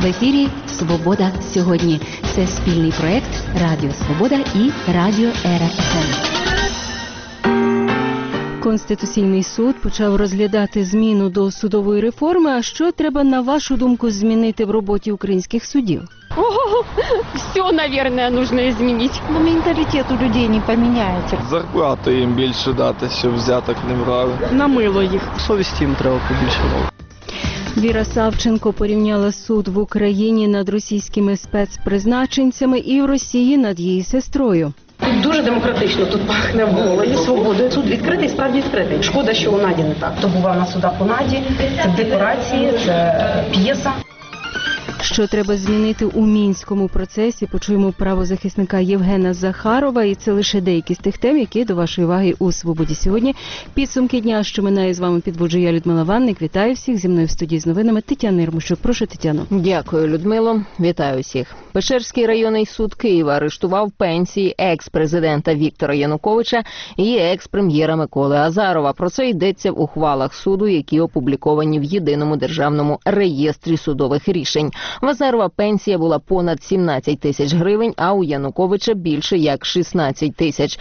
В ефірі «Свобода сьогодні». Це спільний проект Радіо Свобода і Радіо Ера ФМ. Конституційний суд почав розглядати зміну до судової реформи. А що треба, на вашу думку, змінити в роботі українських судів? Все, наверное, нужно изменить. Но менталітет у людей не поміняється. Зарплату їм більше дати, щоб взяток не брали. На мило їх. Совісті їм треба побільше дати. Віра Савченко порівняла суд в Україні над російськими спецпризначенцями і в Росії над її сестрою. Тут дуже демократично, тут пахне волею, свободою. Суд відкритий, справді відкритий. Шкода, що у Наді не так. То бував на судах у Наді, це декорації, це п'єса. Що треба змінити у мінському процесі, почуємо правозахисника Євгена Захарова. І це лише деякі з тих тем, які до вашої уваги у «Свободі сьогодні». Підсумки дня, що минає, з вами підводжу я, Людмила Ванник. Вітаю всіх. Зі мною в студії з новинами Тетяна Єрмощук. Прошу, Тетяно. Дякую, Людмило. Вітаю всіх. Печерський районний суд Києва арештував пенсії екс-президента Віктора Януковича і екс-прем'єра Миколи Азарова. Про це йдеться в ухвалах суду, які опубліковані в Єдиному державному реєстрі судових рішень. В Азарова пенсія була понад 17 тисяч гривень, а у Януковича більше як 16 тисяч.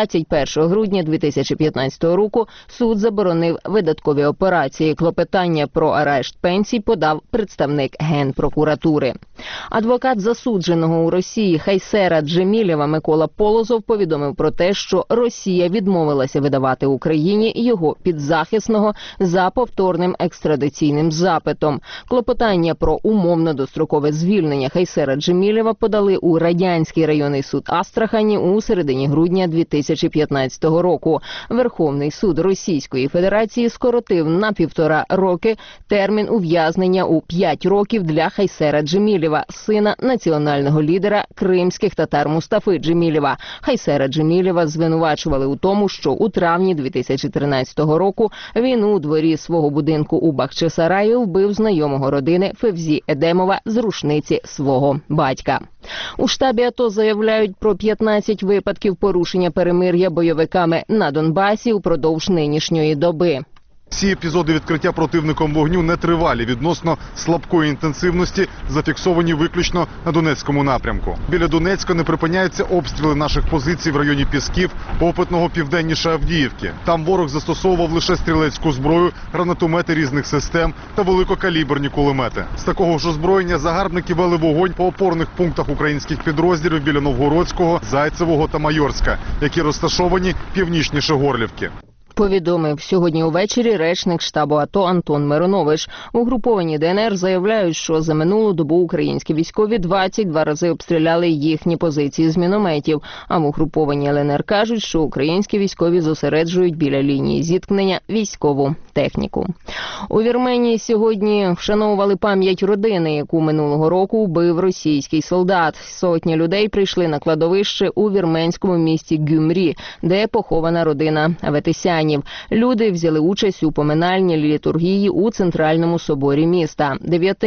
21 грудня 2015 року суд заборонив видаткові операції. Клопотання про арешт пенсій подав представник Генпрокуратури. Адвокат засудженого у Росії Хайсера Джемілєва Микола Полозов повідомив про те, що Росія відмовилася видавати Україні його підзахисного за повторним екстрадиційним запитом. Клопотання про умовно дострокове звільнення Хайсера Джемілєва подали у Радянський районний суд Астрахані у середині грудня 2015 року. Верховний суд Російської Федерації скоротив на 1,5 роки термін ув'язнення у 5 років для Хайсера Джемілєва, сина національного лідера кримських татар Мустафи Джемілєва. Хайсера Джемілєва звинувачували у тому, що у травні 2013 року він у дворі свого будинку у Бахчисараї вбив знайомого родини Февзі Едемова з рушниці свого батька. У штабі АТО заявляють про 15 випадків порушення перемир'я бойовиками на Донбасі упродовж нинішньої доби. Ці епізоди відкриття противником вогню нетривалі, відносно слабкої інтенсивності, зафіксовані виключно на Донецькому напрямку. Біля Донецька не припиняються обстріли наших позицій в районі Пісків, Опитного, південніше Авдіївки. Там ворог застосовував лише стрілецьку зброю, гранатомети різних систем та великокаліберні кулемети. З такого ж озброєння загарбники вели вогонь по опорних пунктах українських підрозділів біля Новгородського, Зайцевого та Майорська, які розташовані північніше Горлівки. Повідомив сьогодні увечері речник штабу АТО Антон Миронович. Угруповані ДНР заявляють, що за минулу добу українські військові 22 рази обстріляли їхні позиції з мінометів. А в угруповані ЛНР кажуть, що українські військові зосереджують біля лінії зіткнення військову техніку. У Вірменії сьогодні вшановували пам'ять родини, яку минулого року вбив російський солдат. Сотні людей прийшли на кладовище у вірменському місті Гюмрі, де похована родина Аветисянів. Люди взяли участь у поминальній літургії у центральному соборі міста.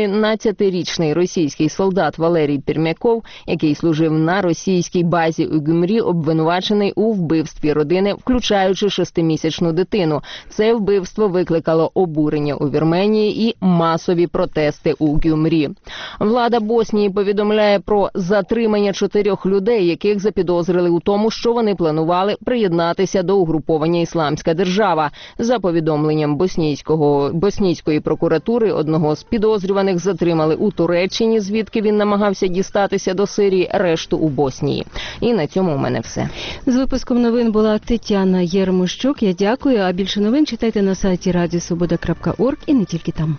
19-річний російський солдат Валерій Пермяков, який служив на російській базі у Гюмрі, обвинувачений у вбивстві родини, включаючи 6-місячну дитину. Це вбивство викликало обурення у Вірменії і масові протести у Гюмрі. Влада Боснії повідомляє про затримання 4 людей, яких запідозрили у тому, що вони планували приєднатися до угруповання «Ісламська держава». За повідомленням боснійської прокуратури, одного з підозрюваних затримали у Туреччині, звідки він намагався дістатися до Сирії, решту у Боснії. І на цьому у мене все. З випуском новин була Тетяна Єрмощук. Я дякую. А більше новин читайте на сайті radiosvoboda.org і не тільки там.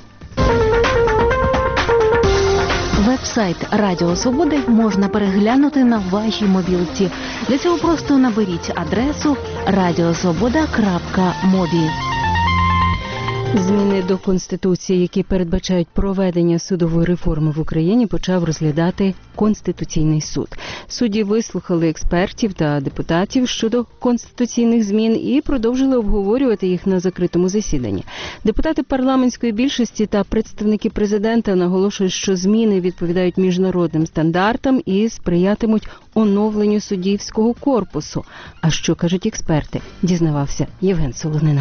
Веб-сайт Радіо Свободи можна переглянути на вашій мобілці. Для цього просто наберіть адресу radiosvoboda.mobi. Зміни до Конституції, які передбачають проведення судової реформи в Україні, почав розглядати Конституційний суд. Судді вислухали експертів та депутатів щодо конституційних змін і продовжили обговорювати їх на закритому засіданні. Депутати парламентської більшості та представники президента наголошують, що зміни відповідають міжнародним стандартам і сприятимуть оновленню суддівського корпусу. А що кажуть експерти? Дізнавався Євген Солонина.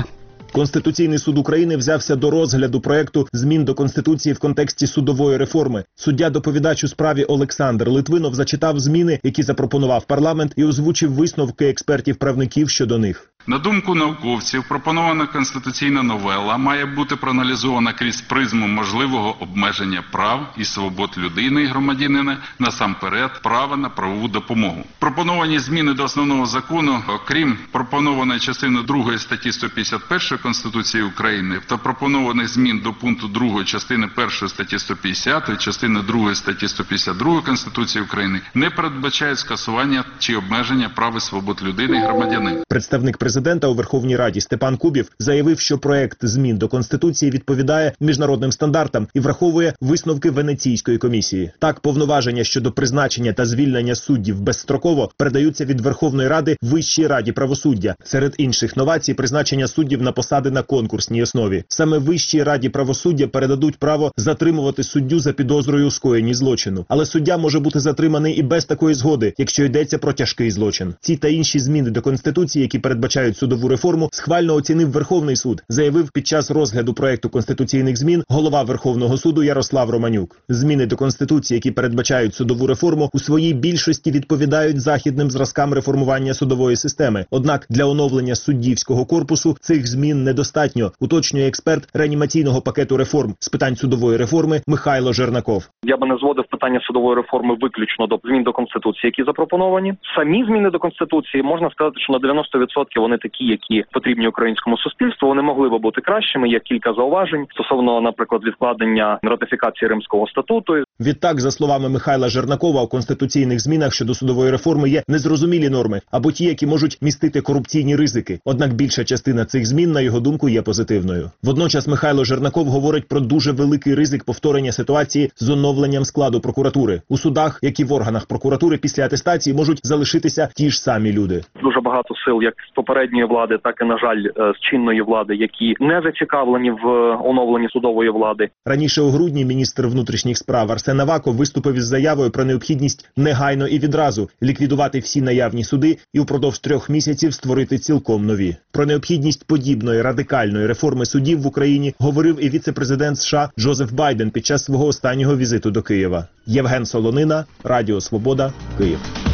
Конституційний суд України взявся до розгляду проекту змін до Конституції в контексті судової реформи. Суддя-доповідач у справі Олександр Литвинов зачитав зміни, які запропонував парламент, і озвучив висновки експертів-правників щодо них. На думку науковців, пропонована конституційна новела має бути проаналізована крізь призму можливого обмеження прав і свобод людини і громадянина, насамперед права на правову допомогу. Пропоновані зміни до основного закону, окрім пропонованої частини 2 статті 151 Конституції України та пропонованих змін до пункту 2 частини 1 статті 150, частини 2 статті 152 Конституції України, не передбачають скасування чи обмеження прав і свобод людини і громадянина. Представник президента у Верховній Раді Степан Кубів заявив, що проект змін до Конституції відповідає міжнародним стандартам і враховує висновки Венеційської комісії. Так, повноваження щодо призначення та звільнення суддів безстроково передаються від Верховної Ради Вищій Раді правосуддя. Серед інших новацій – призначення суддів на посади на конкурсній основі. Саме Вищій Раді правосуддя передадуть право затримувати суддю за підозрою у скоєнні злочину. Але суддя може бути затриманий і без такої згоди, якщо йдеться про тяжкий злочин. Ці та інші зміни до Конституції, які передбачають судову реформу, схвально оцінив Верховний суд, заявив під час розгляду проекту конституційних змін голова Верховного суду Ярослав Романюк. Зміни до Конституції, які передбачають судову реформу, у своїй більшості відповідають західним зразкам реформування судової системи. Однак для оновлення суддівського корпусу цих змін недостатньо, уточнює експерт реанімаційного пакету реформ з питань судової реформи Михайло Жернаков. Я би не зводив питання судової реформи виключно до змін до Конституції, які запропоновані. Самі зміни до Конституції, можна сказати, що на 90% вони такі, які потрібні українському суспільству. Вони могли би бути кращими. Є кілька зауважень стосовно, наприклад, відкладення ратифікації Римського статуту. Відтак, за словами Михайла Жернакова, у конституційних змінах щодо судової реформи є незрозумілі норми або ті, які можуть містити корупційні ризики. Однак більша частина цих змін, на його думку, є позитивною. Водночас Михайло Жернаков говорить про дуже великий ризик повторення ситуації з оновленням складу прокуратури. У судах, як і в органах прокуратури, після атестації можуть залишитися ті ж самі люди. Дуже багато сил, як з попередньої влади, так і, на жаль, з чинної влади, які не зацікавлені в оновленні судової влади. Раніше у грудні міністр внутрішніх справ Арсен Аваков виступив із заявою про необхідність негайно і відразу ліквідувати всі наявні суди і упродовж 3 місяців створити цілком нові. Про необхідність подібної радикальної реформи судів в Україні говорив і віце-президент США Джозеф Байден під час свого останнього візиту до Києва. Євген Солонина, Радіо Свобода, Київ.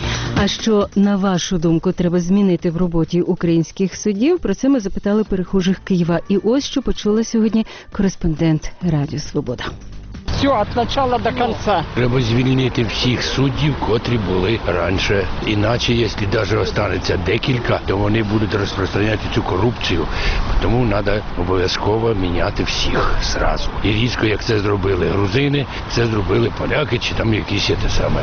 А що, на вашу думку, треба змінити в роботі українських суддів? Про це ми запитали перехожих Києва. І ось що почула сьогодні кореспондент Радіо Свобода. Все, від початку до кінця. Треба звільнити всіх суддів, котрі були раніше. Іначе, якщо навіть останеться декілька, то вони будуть розпространяти цю корупцію. Тому треба обов'язково міняти всіх зразу. І різко, як це зробили грузини, це зробили поляки, чи там якісь те саме.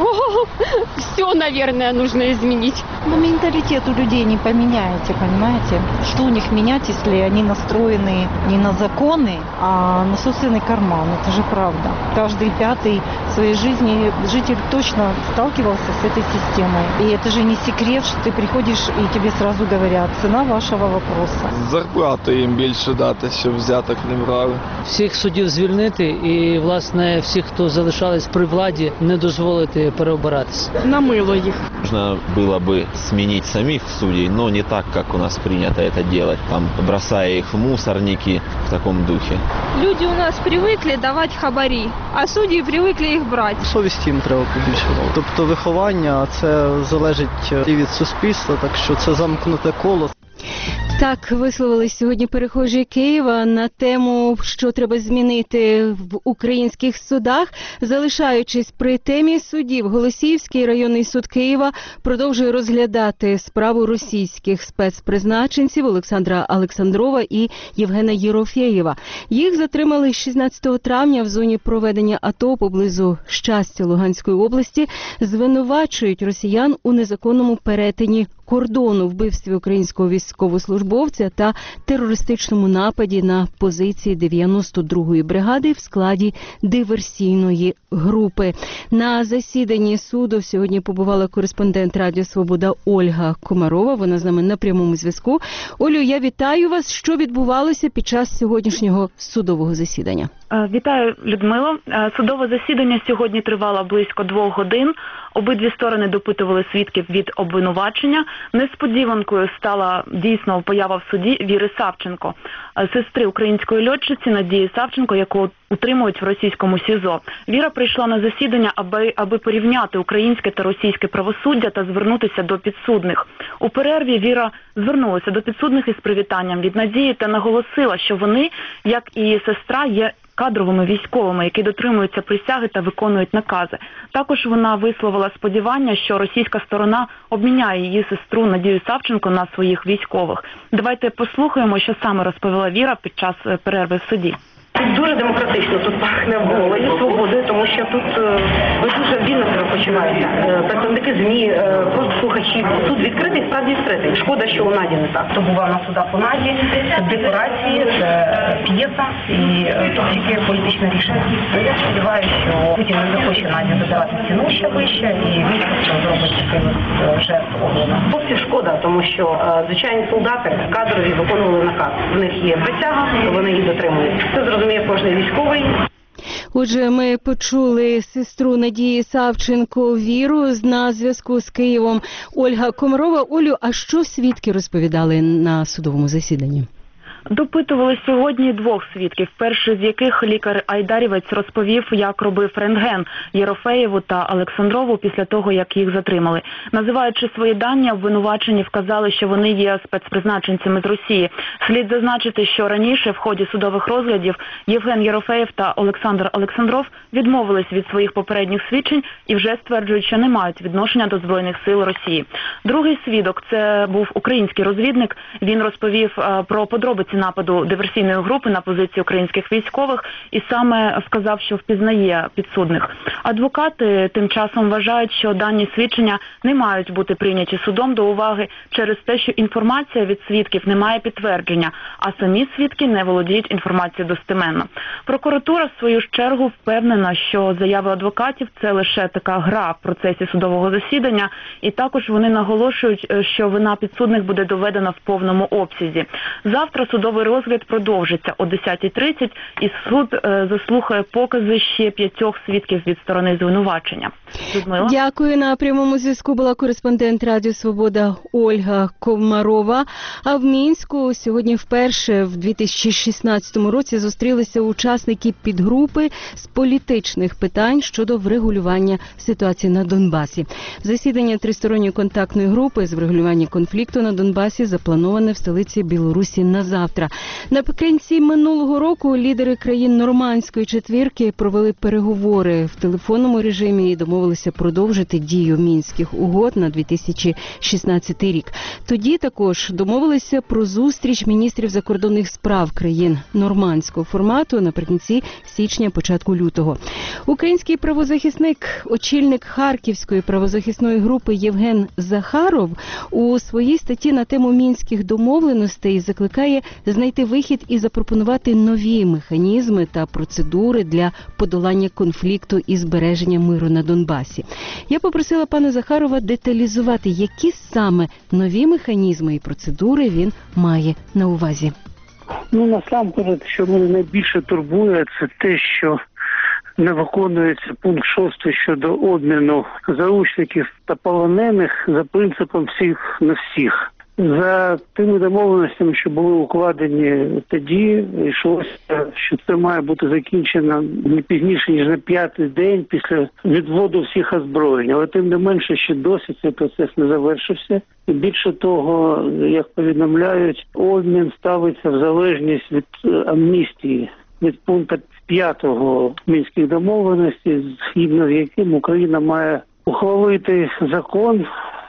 Все, наверное, нужно изменить. Но менталитет у людей не поменяете, понимаете? Что у них менять, если они настроены не на законы, а на собственный карман? Это же правда. Каждый 5-й в своей жизни житель точно сталкивался с этой системой. И это же не секрет, что ты приходишь и тебе сразу говорят, цена вашего вопроса. Зарплату їм більше дати, щоб взяток не брали. Всіх суддів звільнити і, власне, всіх, хто залишались при владі, не дозволити переобиратися. На мыло их. Нужно было бы сменить самих судей, но не так, как у нас принято это делать, там, бросая их в мусорники в таком духе. Люди у нас привикли давати хабарі, а судді привикли їх брати. Совісті їм треба побільше. Тобто виховання, це залежить і від суспільства, так що це замкнуте коло. Так висловились сьогодні перехожі Києва на тему, що треба змінити в українських судах. Залишаючись при темі суддів, Голосіївський районний суд Києва продовжує розглядати справу російських спецпризначенців Олександра Олександрова і Євгена Єрофєєва. Їх затримали 16 травня в зоні проведення АТО поблизу Щастя Луганської області. Звинувачують росіян у незаконному перетині кордону, вбивстві українського військовослужбовця та терористичному нападі на позиції 92-ї бригади в складі диверсійної групи. На засіданні суду сьогодні побувала кореспондент Радіо Свобода Ольга Комарова. Вона з нами на прямому зв'язку. Олю, я вітаю вас. Що відбувалося під час сьогоднішнього судового засідання? Вітаю, Людмило. Судове засідання сьогодні тривало близько 2 годин. Обидві сторони допитували свідків від обвинувачення. Несподіванкою стала дійсно поява в суді Віри Савченко, сестри української льотчиці Надії Савченко, яку утримують в російському СІЗО. Віра прийшла на засідання, аби порівняти українське та російське правосуддя та звернутися до підсудних. У перерві Віра звернулася до підсудних із привітанням від Надії та наголосила, що вони, як і її сестра, є кадровими військовими, які дотримуються присяги та виконують накази. Також вона висловила сподівання, що російська сторона обміняє її сестру Надію Савченко на своїх військових. Давайте послухаємо, що саме розповіла Віра під час перерви в суді. Тут дуже демократично, тут пахне волею, свободою, тому що тут ви дуже вільно себе почуваєте. Представники ЗМІ, просто слухачі. Суд відкритий, справді відкритий. Шкода, що у Наді не так. То була на суда по Наді, це декорації, це п'єса і тут тільки політичне рішення. Я сподіваюся, що Путін не захоче Наді забирати ціну ще вище і військо зробить таким жертв огляду. Хлопців шкода, тому що звичайні солдати кадрові виконували наказ. У них є присяга, вони її дотримують. Це зрозуміє кожен військовий. Отже, ми почули сестру Надії Савченко Віру на зв'язку з Києвом. Ольга Комарова. Олю, а що свідки розповідали на судовому засіданні? Допитували сьогодні 2 свідків, перший з яких лікар-айдарівець розповів, як робив рентген Єрофеєву та Олександрову після того, як їх затримали. Називаючи свої дані, обвинувачені вказали, що вони є спецпризначенцями з Росії. Слід зазначити, що раніше в ході судових розглядів Євген Єрофеєв та Олександр Олександров відмовились від своїх попередніх свідчень і вже стверджують, що не мають відношення до Збройних сил Росії. Другий свідок – це був український розвідник. Він розповів про подробиці нападу диверсійної групи на позиції українських військових і саме вказав, що впізнає підсудних. Адвокати тим часом вважають, що дані свідчення не мають бути прийняті судом до уваги через те, що інформація від свідків не має підтвердження, а самі свідки не володіють інформацією достеменно. Прокуратура, в свою чергу, впевнена, що заяви адвокатів – це лише така гра в процесі судового засідання, і також вони наголошують, що вина підсудних буде доведена в повному обсязі. Завтра судовий розгляд продовжиться о 10:30 і суд заслухає покази ще 5 свідків від сторони звинувачення. Людмила? Дякую. На прямому зв'язку була кореспондент Радіо Свобода Ольга Комарова. А в Мінську сьогодні вперше в 2016 році зустрілися учасники підгрупи з політичних питань щодо врегулювання ситуації на Донбасі. Засідання тристоронньої контактної групи з врегулювання конфлікту на Донбасі заплановане в столиці Білорусі на завтра. Наприкінці минулого року лідери країн Нормандської четвірки провели переговори в телефонному режимі і домовилися продовжити дію мінських угод на 2016 рік. Тоді також домовилися про зустріч міністрів закордонних справ країн нормандського формату наприкінці січня, початку лютого. Український правозахисник, очільник Харківської правозахисної групи Євген Захаров у своїй статті на тему мінських домовленостей закликає знайти вихід і запропонувати нові механізми та процедури для подолання конфлікту і збереження миру на Донбасі. Я попросила пана Захарова деталізувати, які саме нові механізми і процедури він має на увазі. Насамперед, що мене найбільше турбує, це те, що не виконується пункт 6 щодо обміну заручників та полонених за принципом всіх на всіх. За тими домовленостями, що були укладені тоді, йшлося, що це має бути закінчено не пізніше, ніж на 5-й день після відводу всіх озброєнь. Але тим не менше, ще досі цей процес не завершився. І більше того, як повідомляють, обмін ставиться в залежність від амністії, від пункту 5 мінських домовленостей, згідно з яким Україна має ухвалити закон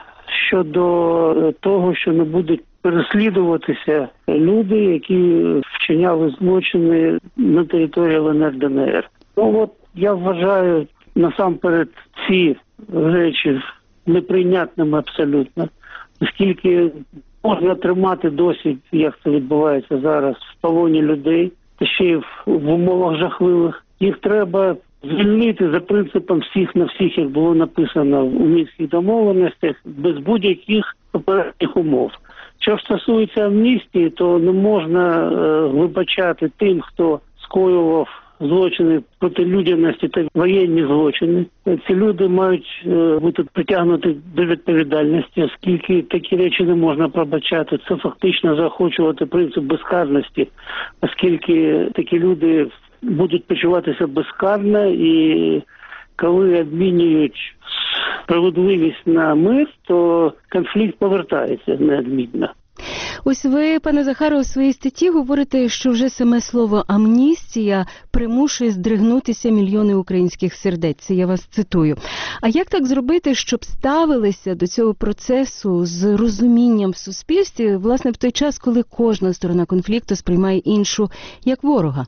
щодо того, що не будуть переслідуватися люди, які вчиняли злочини на території ЛНР, ДНР. Я вважаю насамперед ці речі неприйнятними абсолютно, оскільки можна тримати досі, як це відбувається зараз, в полоні людей, та ще й в умовах жахливих. Їх треба звільнити за принципом всіх на всіх, як було написано у мінських домовленостях, без будь-яких попередніх умов. Що стосується амністії, то не можна вибачати тим, хто скоював злочини проти людяності та воєнні злочини. Ці люди мають бути притягнуті до відповідальності, оскільки такі речі не можна пробачати. Це фактично заохочувати принцип безкарності, оскільки такі люди будуть почуватися безкарно, і коли обмінюють справедливість на мир, то конфлікт повертається неодмінно. Ось ви, пане Захаре, у своїй статті говорите, що вже саме слово «амністія» примушує здригнутися мільйони українських сердець. Це я вас цитую. А як так зробити, щоб ставилися до цього процесу з розумінням в суспільстві, власне, в той час, коли кожна сторона конфлікту сприймає іншу як ворога?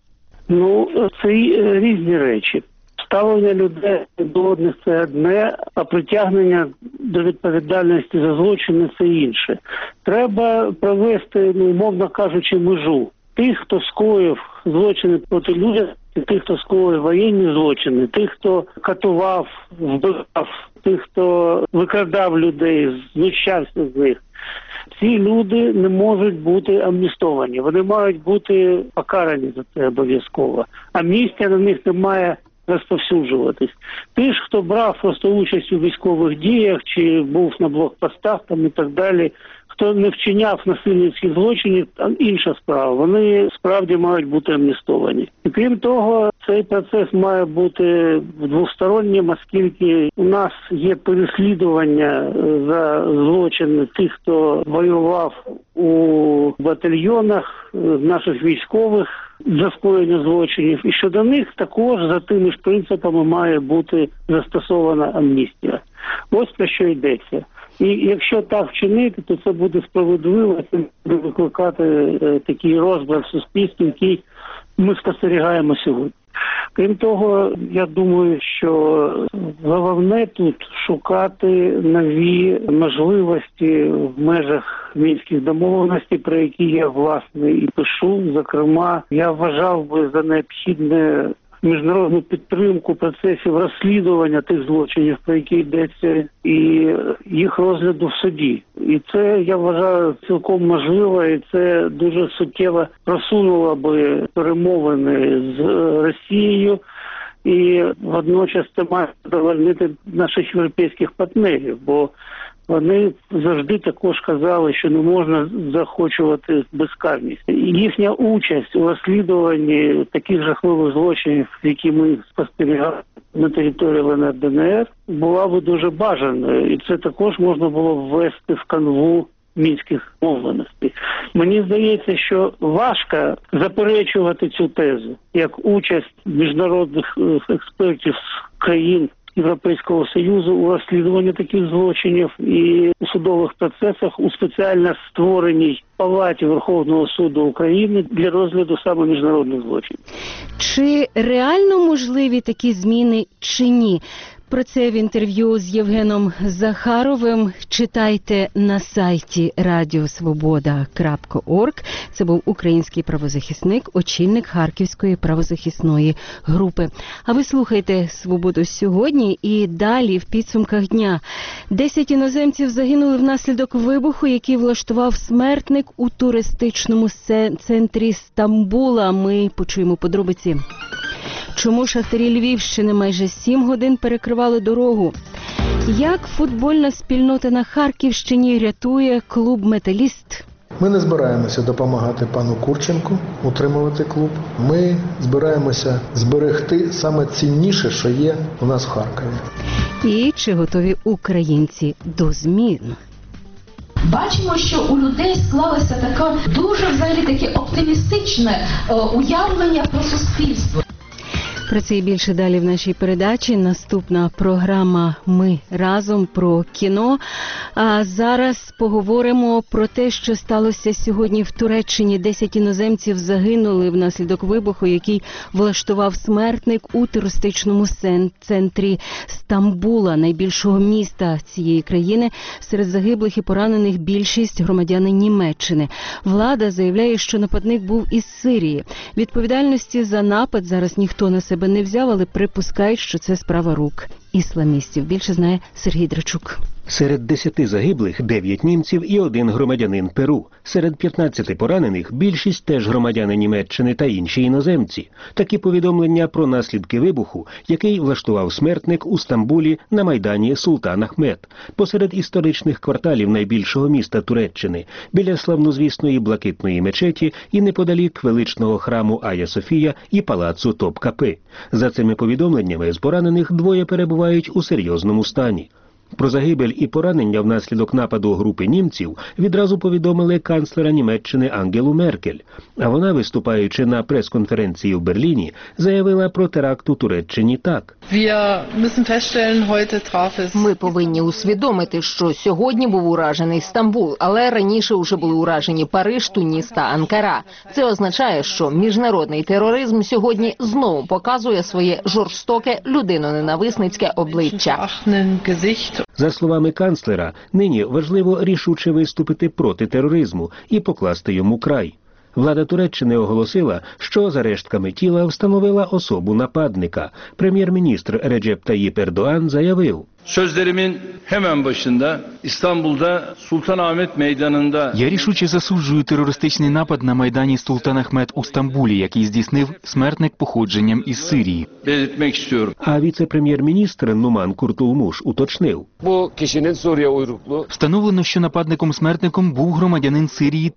Ну, це різні речі. Ставлення людей до одних – це одне, а притягнення до відповідальності за злочини – це інше. Треба провести, умовно кажучи, межу. Тих, хто скоїв злочини проти людяності, тих, хто скоїв воєнні злочини, тих, хто катував, вбивав, тих, хто викрадав людей, знущався з них. Ці люди не можуть бути амністовані. Вони мають бути покарані за це обов'язково. Амністія на них не має розповсюджуватись. Ті ж, хто брав просто участь у військових діях, чи був на блокпостах там і так далі, хто не вчиняв насильницьких злочинів, там інша справа. Вони справді мають бути амністовані. І крім того, цей процес має бути двостороннім, оскільки у нас є переслідування за злочини тих, хто воював у батальйонах наших військових за скоєння злочинів. І щодо них також за тими ж принципами має бути застосована амністія. Ось про що йдеться. І якщо так вчинити, то це буде справедливо, це буде викликати такий розбрат в суспільстві, який ми спостерігаємо сьогодні. Крім того, я думаю, що головне тут шукати нові можливості в межах мінських домовленостей, про які я, власне, і пишу. Зокрема, я вважав би за необхідне міжнародну підтримку процесів розслідування тих злочинів, про які йдеться, і їх розгляду в суді. І це, я вважаю, цілком можливо, і це дуже суттєво просунуло би перемовини з Росією, і водночас це має задовольнити наших європейських партнерів, бо вони завжди також казали, що не можна заохочувати безкарність. І їхня участь у розслідуванні таких жахливих злочинів, які ми спостерігали на території ЛНР, ДНР, була б дуже бажаною. І це також можна було ввести в канву мінських домовленостей. Мені здається, що важко заперечувати цю тезу, як участь міжнародних експертів з країн Європейського Союзу у розслідуванні таких злочинів і у судових процесах у спеціально створеній палаті Верховного суду України для розгляду саме міжнародних злочинів. Чи реально можливі такі зміни, чи ні? Про це в інтерв'ю з Євгеном Захаровим читайте на сайті radiosvoboda.org. Це був український правозахисник, очільник Харківської правозахисної групи. А ви слухайте «Свободу сьогодні» і далі в підсумках дня. 10 іноземців загинули внаслідок вибуху, який влаштував смертник у туристичному центрі Стамбула. Ми почуємо подробиці. Чому шахтарі Львівщини майже 7 годин перекривали дорогу? Як футбольна спільнота на Харківщині рятує клуб «Металіст»? Ми не збираємося допомагати пану Курченку утримувати клуб. Ми збираємося зберегти саме цінніше, що є у нас в Харкові. І чи готові українці до змін? Бачимо, що у людей склалося таке дуже взагалі таке оптимістичне уявлення про суспільство. Про це і більше далі в нашій передачі. Наступна програма «Ми разом» про кіно. А зараз поговоримо про те, що сталося сьогодні в Туреччині. 10 іноземців загинули внаслідок вибуху, який влаштував смертник у туристичному центрі Стамбула, найбільшого міста цієї країни. Серед загиблих і поранених більшість громадяни Німеччини. Влада заявляє, що нападник був із Сирії. Відповідальності за напад зараз ніхто на себе не взяв, але припускають, що це справа рук ісламістів. Більше знає Сергій Драчук. Серед 10 загиблих 9 німців і 1 громадянин Перу. Серед 15 поранених більшість теж громадяни Німеччини та інші іноземці. Такі повідомлення про наслідки вибуху, який влаштував смертник у Стамбулі на майдані Султан Ахмед, посеред історичних кварталів найбільшого міста Туреччини, біля славнозвісної Блакитної мечеті і неподалік величного храму Ая Софія і палацу Топкапи. За цими повідомленнями, з поранених 2 перебувають у серйозному стані. Про загибель і поранення внаслідок нападу групи німців відразу повідомили канцлера Німеччини Ангелу Меркель. А вона, виступаючи на прес-конференції в Берліні, заявила про теракт у Туреччині так. Ми повинні усвідомити, що сьогодні був уражений Стамбул, але раніше вже були уражені Париж, Туніс та Анкара. Це означає, що міжнародний тероризм сьогодні знову показує своє жорстоке людиноненависницьке обличчя. За словами канцлера, нині важливо рішуче виступити проти тероризму і покласти йому край. Влада Туреччини оголосила, що за рештками тіла встановила особу нападника. Прем'єр-міністр Реджеп Таyyip Erdoğan заявив: Sözlerimin hemen başında İstanbul'da Sultanahmet Meydanı'nda... Я рішуче засуджую терористичний напад на майдані Султан Ахмед у Стамбулі, який здійснив смертник походженням із Сирії. А віце-прем'єр-міністр Нуман Куртулмуш уточнив: Встановлено, що нападником-смертником був громадянин Сирії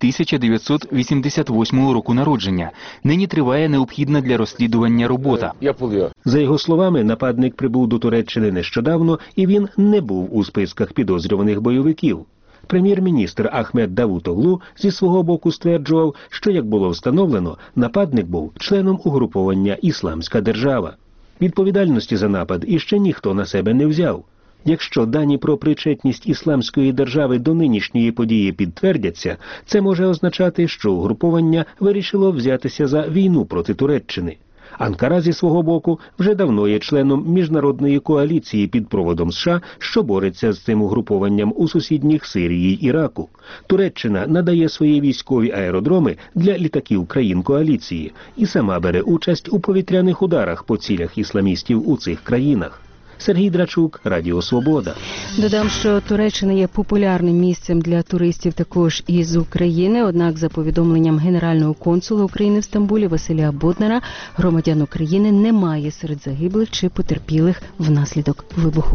1988 року народження. Нині триває необхідна для розслідування робота. За його словами, нападник прибув до Туреччини нещодавно, і він не був у списках підозрюваних бойовиків. Прем'єр-міністр Ахмед Давутоглу зі свого боку стверджував, що, як було встановлено, нападник був членом угруповання «Ісламська держава». Відповідальності за напад іще ніхто на себе не взяв. Якщо дані про причетність Ісламської держави до нинішньої події підтвердяться, це може означати, що угруповання вирішило взятися за війну проти Туреччини. Анкара зі свого боку вже давно є членом міжнародної коаліції під проводом США, що бореться з цим угрупованням у сусідніх Сирії й Іраку. Туреччина надає свої військові аеродроми для літаків країн коаліції і сама бере участь у повітряних ударах по цілях ісламістів у цих країнах. Сергій Драчук, Радіо Свобода. Додам, що Туреччина є популярним місцем для туристів також із України. Однак, за повідомленням генерального консула України в Стамбулі Василя Боднара, громадян України немає серед загиблих чи потерпілих внаслідок вибуху.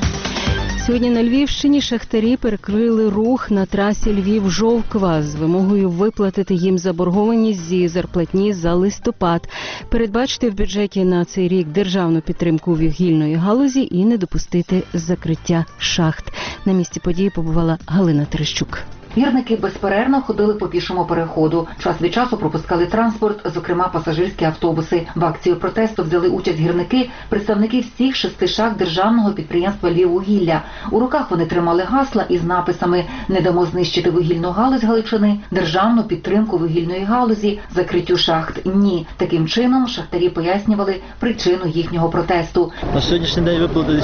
Сьогодні на Львівщині шахтарі перекрили рух на трасі Львів-Жовква з вимогою виплатити їм заборгованість зі зарплатні за листопад, передбачити в бюджеті на цей рік державну підтримку вугільної галузі і не допустити закриття шахт. На місці події побувала Галина Терещук. Гірники безперервно ходили по пішому переходу. Час від часу пропускали транспорт, зокрема пасажирські автобуси. В акцію протесту взяли участь гірники, представники всіх 6 шахт державного підприємства «Львіввугілля». У руках вони тримали гасла із написами «Не дамо знищити вугільну галузь Галичини», «Державну підтримку вугільної галузі», «Закриттю шахт – ні». Таким чином шахтарі пояснювали причину їхнього протесту. На сьогоднішній день виплатили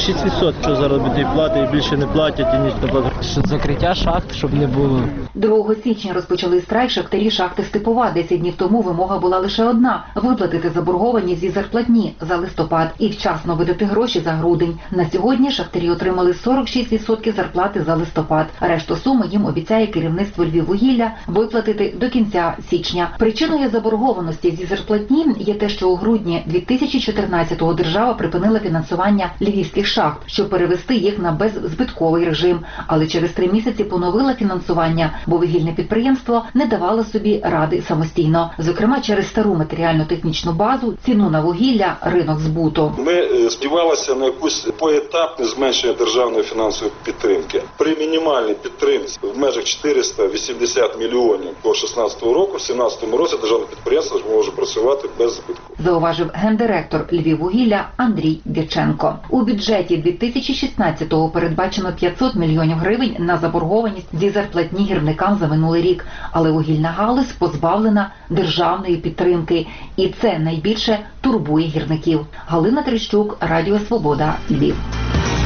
46% заробітної плати і більше не платять, і ніч не платять. Закриття шахт, щоб не було. 2 січня розпочали страйк шахтарі шахти Степова. 10 днів тому вимога була лише одна – виплатити заборгованість зі зарплатні за листопад і вчасно видати гроші за грудень. На сьогодні шахтарі отримали 46% зарплати за листопад. Решту суми їм обіцяє керівництво Львіввугілля виплатити до кінця січня. Причиною заборгованості зі зарплатні є те, що у грудні 2014-го держава припинила фінансування львівських шахт, щоб перевести їх на беззбитковий режим. Але через 3 місяці поновила фінансування, бо вугільне підприємство не давало собі ради самостійно. Зокрема, через стару матеріально-технічну базу, ціну на вугілля, ринок збуту. Ми сподівалися на якусь поетапне зменшення державної фінансової підтримки. При мінімальній підтримці в межах 480 мільйонів до 2016 року, в 2017 році державне підприємство може працювати без збитку. Зауважив гендиректор Львіввугілля Андрій Дяченко. У бюджеті 2016-го передбачено 500 мільйонів гривень на заборгованість зі зарплатні гірникам за минулий рік. Але вугільна галузь позбавлена державної підтримки. І це найбільше турбує гірників. Галина Терещук, Радіо Свобода, Львів.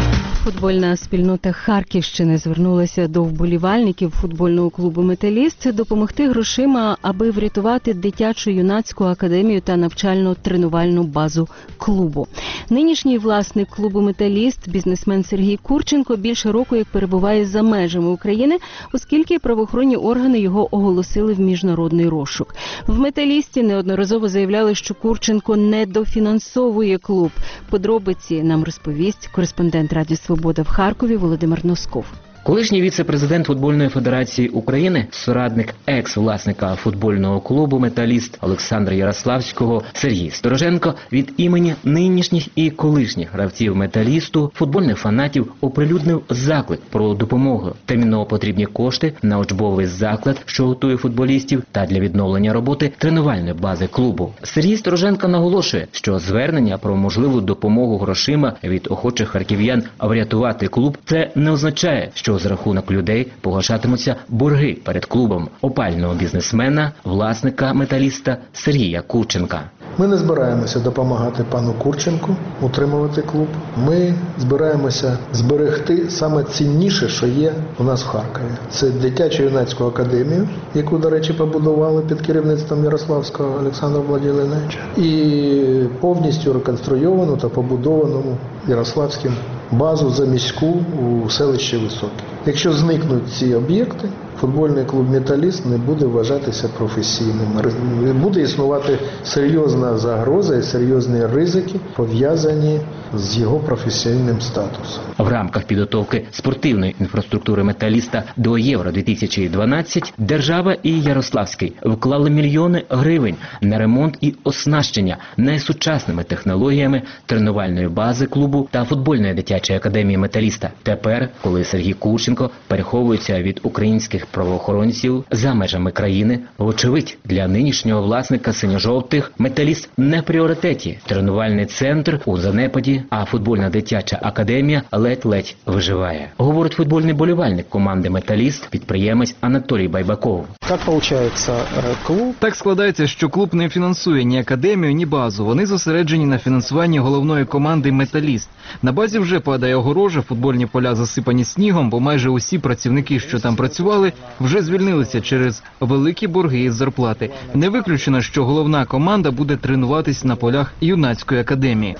Футбольна спільнота Харківщини звернулася до вболівальників футбольного клубу «Металіст» допомогти грошима, аби врятувати дитячо-юнацьку академію та навчально-тренувальну базу клубу. Нинішній власник клубу «Металіст», бізнесмен Сергій Курченко, більше року як перебуває за межами України, оскільки правоохоронні органи його оголосили в міжнародний розшук. В «Металісті» неодноразово заявляли, що Курченко недофінансовує клуб. Подробиці нам розповість кореспондент Радіо Свобода в Харкові Володимир Носков. Колишній віце-президент Футбольної федерації України, соратник екс-власника футбольного клубу «Металіст» Олександра Ярославського Сергій Стороженко від імені нинішніх і колишніх гравців «Металісту», футбольних фанатів оприлюднив заклик про допомогу. Терміново потрібні кошти на учбовий заклад, що готує футболістів, та для відновлення роботи тренувальної бази клубу. Сергій Стороженко наголошує, що звернення про можливу допомогу грошима від охочих харків'ян врятувати клуб – це не означає, що за рахунок людей погашатимуться борги перед клубом опального бізнесмена, власника «Металіста» Сергія Курченка. Ми не збираємося допомагати пану Курченку утримувати клуб. Ми збираємося зберегти саме цінніше, що є у нас в Харкові. Це дитячо-юнацьку академію, яку, до речі, побудували під керівництвом Ярославського Олександра Владимировича, і повністю реконструйовану та побудовану Ярославським базу заміську у селищі Високе. Якщо зникнуть ці об'єкти, футбольний клуб «Металіст» не буде вважатися професійним. Буде існувати серйозна загроза і серйозні ризики, пов'язані з його професійним статусом. В рамках підготовки спортивної інфраструктури «Металіста» до Євро-2012 держава і Ярославський вклали мільйони гривень на ремонт і оснащення найсучасними технологіями тренувальної бази клубу та футбольної дитячої академії «Металіста». Тепер, коли Сергій Курченко переховується від українських правоохоронців за межами країни, вочевидь, для нинішнього власника синьо-жовтих «Металіст» не в пріоритеті. Тренувальний центр у занепаді, а футбольна дитяча академія ледь-ледь виживає. Говорить футбольний болівальник команди «Металіст», підприємець Анатолій Байбаков. Так складається, що клуб не фінансує ні академію, ні базу. Вони зосереджені на фінансуванні головної команди «Металіст». На базі вже падає огорожа, футбольні поля засипані снігом, бо майже усі працівники, що там працювали, вже звільнилися через великі борги із зарплати. Не виключено, що головна команда буде тренуватись на полях юнацької академії.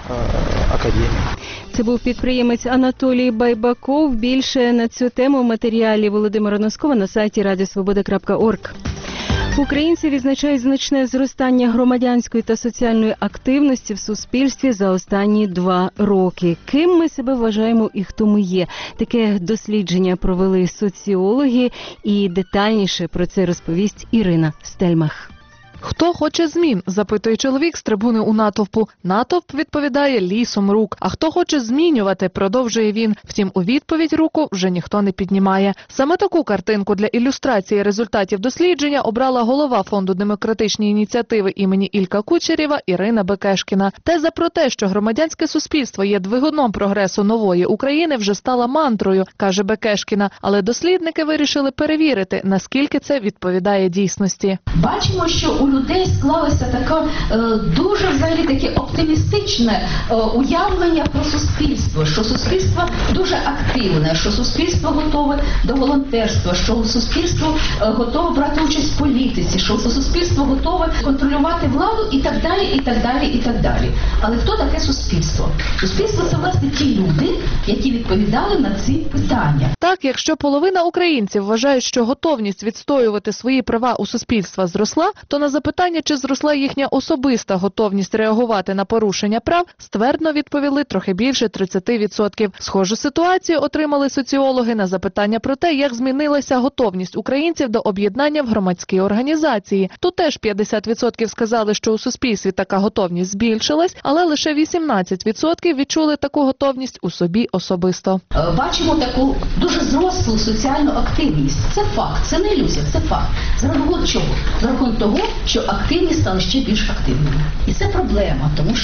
Це був підприємець Анатолій Байбаков. Більше на цю тему в матеріалі Володимира Носкова на сайті radiosvoboda.org. Українці відзначають значне зростання громадянської та соціальної активності в суспільстві за останні 2 роки. Ким ми себе вважаємо і хто ми є? Таке дослідження провели соціологи, і детальніше про це розповість Ірина Стельмах. «Хто хоче змін?» – запитує чоловік з трибуни у натовпу. Натовп відповідає лісом рук. «А хто хоче змінювати?» – продовжує він. Втім, у відповідь руку вже ніхто не піднімає. Саме таку картинку для ілюстрації результатів дослідження обрала голова Фонду демократичні ініціативи імені Ілька Кучерєва Ірина Бекешкіна. Теза про те, що громадянське суспільство є двигуном прогресу нової України, вже стала мантрою, каже Бекешкіна. Але дослідники вирішили перевірити, наскільки це відповідає дійсності. Бачимо, що у людей склалося таке дуже взагалі таке оптимістичне уявлення про суспільство, що суспільство дуже активне, що суспільство готове до волонтерства, що суспільство готове брати участь в політиці, що суспільство готове контролювати владу і так далі, і так далі, і так далі. Але хто таке суспільство? Суспільство – це, власне, ті люди, які відповідали на ці питання. Так, якщо половина українців вважають, що готовність відстоювати свої права у суспільства зросла, то на запитання, чи зросла їхня особиста готовність реагувати на порушення прав, ствердно відповіли трохи більше 30%. Схожу ситуацію отримали соціологи на запитання про те, як змінилася готовність українців до об'єднання в громадські організації. Тут теж 50% сказали, що у суспільстві така готовність збільшилась, але лише 18% відчули таку готовність у собі особисто. Бачимо таку дуже зрослу соціальну активність. Це факт, це не ілюзія, це факт. За рахунок чого? За рахунок того, що активність стали ще більш активними. І це проблема, тому що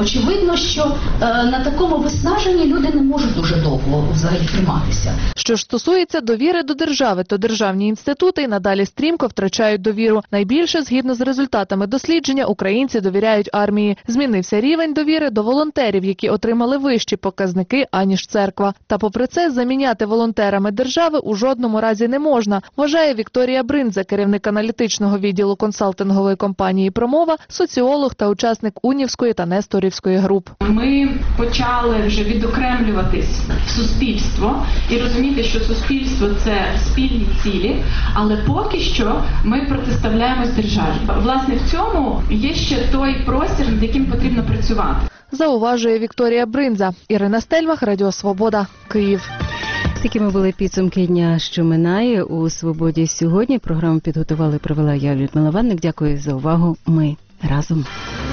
очевидно, що на такому виснаженні люди не можуть дуже довго взагалі триматися. Що ж стосується довіри до держави, то державні інститути й надалі стрімко втрачають довіру. Найбільше, згідно з результатами дослідження, українці довіряють армії. Змінився рівень довіри до волонтерів, які отримали вищі показники, аніж церква. Та попри це, заміняти волонтерами держави у жодному разі не можна, вважає Вікторія Бриндза, керівник аналітичного відділу консалтингової компанії «Промова», соціолог та учасник Унівської та Несторівської груп. Ми почали вже відокремлюватись в суспільство і розуміти, що суспільство – це спільні цілі, але поки що ми протиставляємось державі. Власне, в цьому є ще той простір, над яким потрібно працювати. Зауважує Вікторія Бриндза. Ірина Стельмах, Радіо Свобода, Київ. Такими були підсумки дня, що минає у «Свободі» сьогодні. Програму підготували і провела я, Людмила Ванник. Дякую за увагу. Ми разом.